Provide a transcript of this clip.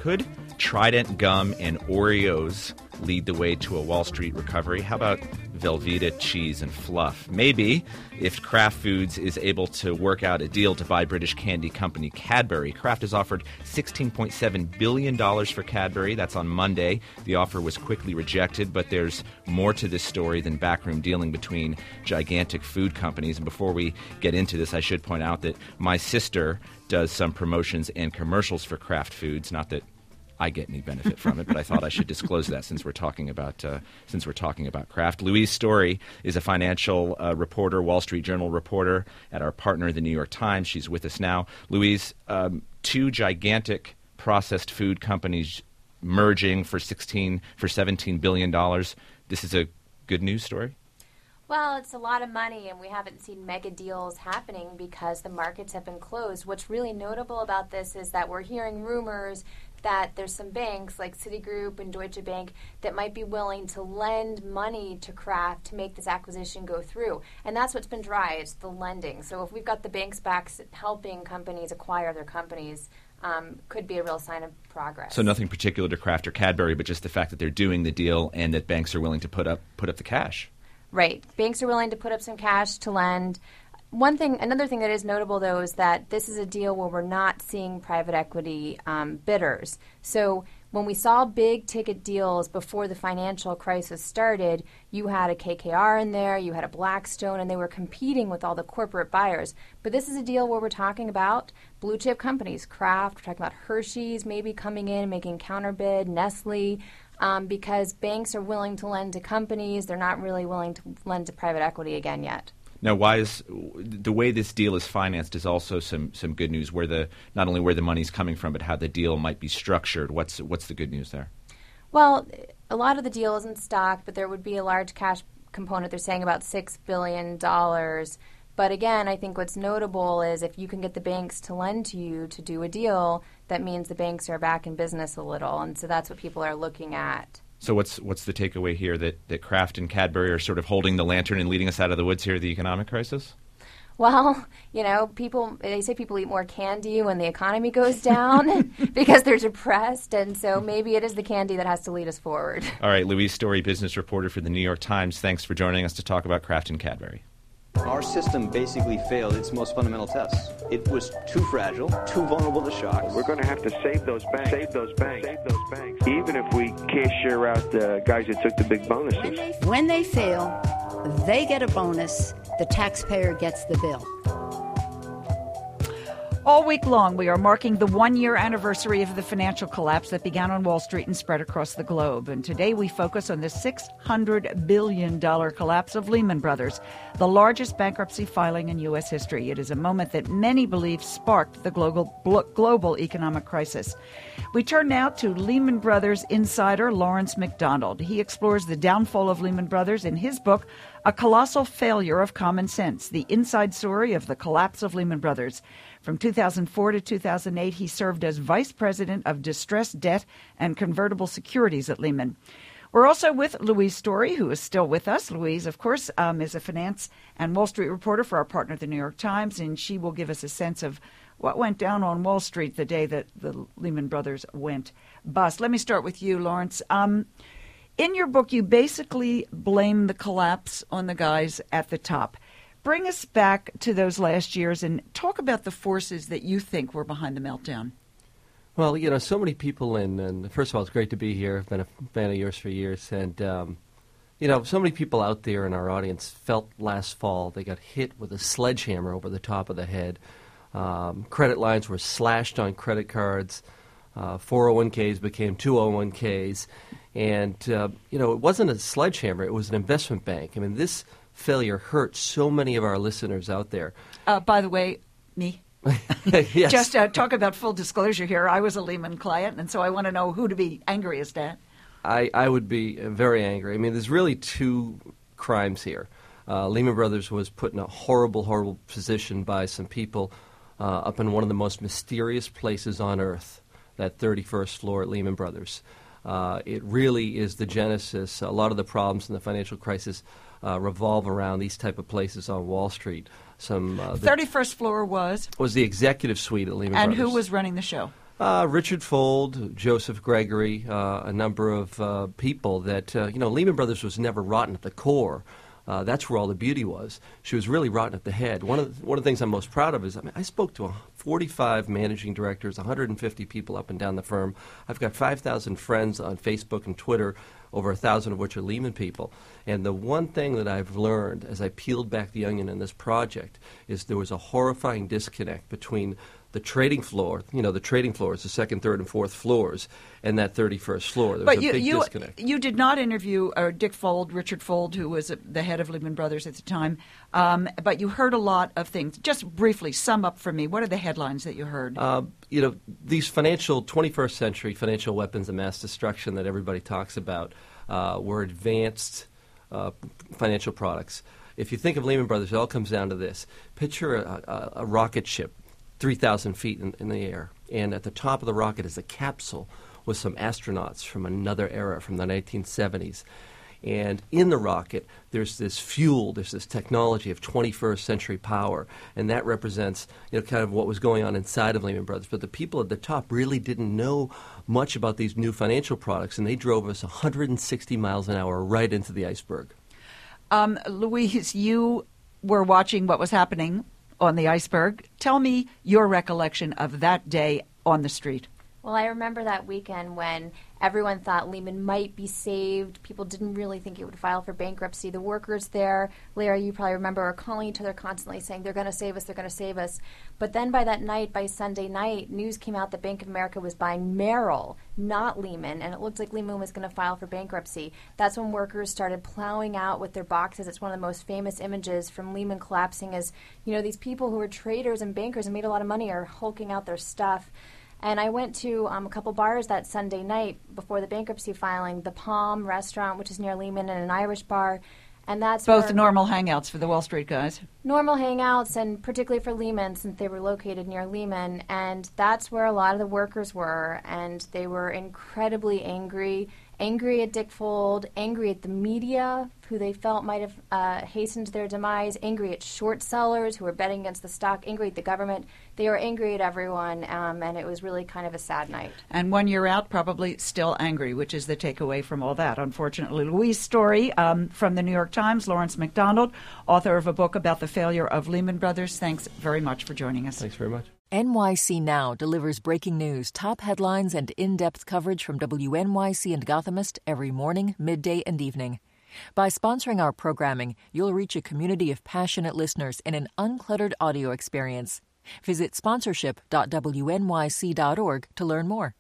Could Trident gum and Oreos lead the way to a Wall Street recovery? How about Velveeta cheese and fluff? Maybe, if Kraft Foods is able to work out a deal to buy British candy company Cadbury. Kraft has offered $16.7 billion for Cadbury. That's on Monday. The offer was quickly rejected, but there's more to this story than backroom dealing between gigantic food companies. And before we get into this, I should point out that my sister does some promotions and commercials for Kraft Foods. Not that I get any benefit from it, but I thought I should disclose that since we're talking about Kraft. Louise Story is a financial reporter, Wall Street Journal reporter at our partner, the New York Times. She's with us now. Louise, two gigantic processed food companies merging for $17 billion. This is a good news story? Well, it's a lot of money, and we haven't seen mega deals happening because the markets have been closed. What's really notable about this is that we're hearing rumors that there's some banks like Citigroup and Deutsche Bank that might be willing to lend money to Kraft to make this acquisition go through. And that's what's been dry, it's the lending. So if we've got the banks back helping companies acquire their companies, could be a real sign of progress. So nothing particular to Kraft or Cadbury, but just the fact that they're doing the deal and that banks are willing to put up the cash. Right. Banks are willing to put up some cash to lend. Another thing that is notable, though, is that this is a deal where we're not seeing private equity bidders. So when we saw big ticket deals before the financial crisis started, you had a KKR in there, you had a Blackstone, and they were competing with all the corporate buyers. But this is a deal where we're talking about blue chip companies, Kraft, we're talking about Hershey's maybe coming in, making counterbid, Nestle, because banks are willing to lend to companies. They're not really willing to lend to private equity again yet. Now, why is the way this deal is financed is also some good news, not only where the money's coming from, but how the deal might be structured. What's the good news there? Well, a lot of the deal isn't stock, but there would be a large cash component. They're saying about $6 billion. But again, I think what's notable is if you can get the banks to lend to you to do a deal, that means the banks are back in business a little. And so that's what people are looking at. So what's the takeaway here, that Kraft and Cadbury are sort of holding the lantern and leading us out of the woods here of the economic crisis? Well, they say people eat more candy when the economy goes down because they're depressed, and so maybe it is the candy that has to lead us forward. All right, Louise Story, business reporter for the New York Times. Thanks for joining us to talk about Kraft and Cadbury. Our system basically failed its most fundamental tests. It was too fragile, too vulnerable to shocks. We're going to have to save those banks. Even if we cashier out the guys that took the big bonuses. When they fail, they get a bonus. The taxpayer gets the bill. All week long, we are marking the one-year anniversary of the financial collapse that began on Wall Street and spread across the globe. And today we focus on the $600 billion collapse of Lehman Brothers, the largest bankruptcy filing in U.S. history. It is a moment that many believe sparked the global economic crisis. We turn now to Lehman Brothers insider Lawrence McDonald. He explores the downfall of Lehman Brothers in his book, A Colossal Failure of Common Sense, the inside story of the collapse of Lehman Brothers. From 2004 to 2008, he served as vice president of distressed debt and convertible securities at Lehman. We're also with Louise Story, who is still with us. Louise, of course, is a finance and Wall Street reporter for our partner, the New York Times, and she will give us a sense of what went down on Wall Street the day that the Lehman Brothers went bust. Let me start with you, Lawrence. In your book, you basically blame the collapse on the guys at the top. Bring us back to those last years and talk about the forces that you think were behind the meltdown. Well, so many people, and first of all, it's great to be here. I've been a fan of yours for years. And, so many people out there in our audience felt last fall they got hit with a sledgehammer over the top of the head. Credit lines were slashed on credit cards. 401ks became 201ks. And, it wasn't a sledgehammer. It was an investment bank. I mean, this failure hurt so many of our listeners out there. By the way, me. Yes. Just talk about full disclosure here. I was a Lehman client, and so I want to know who to be angriest at. I would be very angry. I mean, there's really two crimes here. Lehman Brothers was put in a horrible, horrible position by some people up in one of the most mysterious places on earth, that 31st floor at Lehman Brothers. It really is the genesis. A lot of the problems in the financial crisis revolve around these type of places on Wall Street. 31st floor was the executive suite at Lehman Brothers. And who was running the show? Richard Fold, Joseph Gregory, a number of people that, Lehman Brothers was never rotten at the core. That's where all the beauty was. She was really rotten at the head. One of the things I'm most proud of is, I spoke to 45 managing directors, 150 people up and down the firm. I've got 5,000 friends on Facebook and Twitter, over 1,000 of which are Lehman people. And the one thing that I've learned as I peeled back the onion in this project is there was a horrifying disconnect between the trading floor, the trading floors, the second, third, and fourth floors, and that 31st floor. There was a big disconnect. You did not interview Dick Fold, Richard Fold, who was the head of Lehman Brothers at the time, but you heard a lot of things. Just briefly, sum up for me. What are the headlines that you heard? These 21st century financial weapons of mass destruction that everybody talks about were advanced financial products. If you think of Lehman Brothers, it all comes down to this. Picture a rocket ship 3,000 feet in the air, and at the top of the rocket is a capsule with some astronauts from another era, from the 1970s. And in the rocket, there's this fuel, there's this technology of 21st century power, and that represents kind of what was going on inside of Lehman Brothers. But the people at the top really didn't know much about these new financial products, and they drove us 160 miles an hour right into the iceberg. Louise, you were watching what was happening on the iceberg. Tell me your recollection of that day on the street. Well, I remember that weekend when everyone thought Lehman might be saved. People didn't really think it would file for bankruptcy. The workers there, Larry, you probably remember, are calling each other constantly saying, they're going to save us, they're going to save us. But then by that night, by Sunday night, news came out that Bank of America was buying Merrill, not Lehman, and it looked like Lehman was going to file for bankruptcy. That's when workers started plowing out with their boxes. It's one of the most famous images from Lehman collapsing as, these people who were traders and bankers and made a lot of money are hulking out their stuff. And I went to a couple bars that Sunday night before the bankruptcy filing, the Palm restaurant, which is near Lehman, and an Irish bar. And that's both normal hangouts for the Wall Street guys. Normal hangouts, and particularly for Lehman, since they were located near Lehman. And that's where a lot of the workers were, and they were incredibly angry at Dick Fold, angry at the media, who they felt might have hastened their demise, angry at short sellers who were betting against the stock, angry at the government. They were angry at everyone, and it was really kind of a sad night. And 1 year out, probably still angry, which is the takeaway from all that, unfortunately. Louise Story from the New York Times, Lawrence McDonald, author of a book about the failure of Lehman Brothers. Thanks very much for joining us. Thanks very much. NYC Now delivers breaking news, top headlines, and in-depth coverage from WNYC and Gothamist every morning, midday, and evening. By sponsoring our programming, you'll reach a community of passionate listeners in an uncluttered audio experience. Visit sponsorship.wnyc.org to learn more.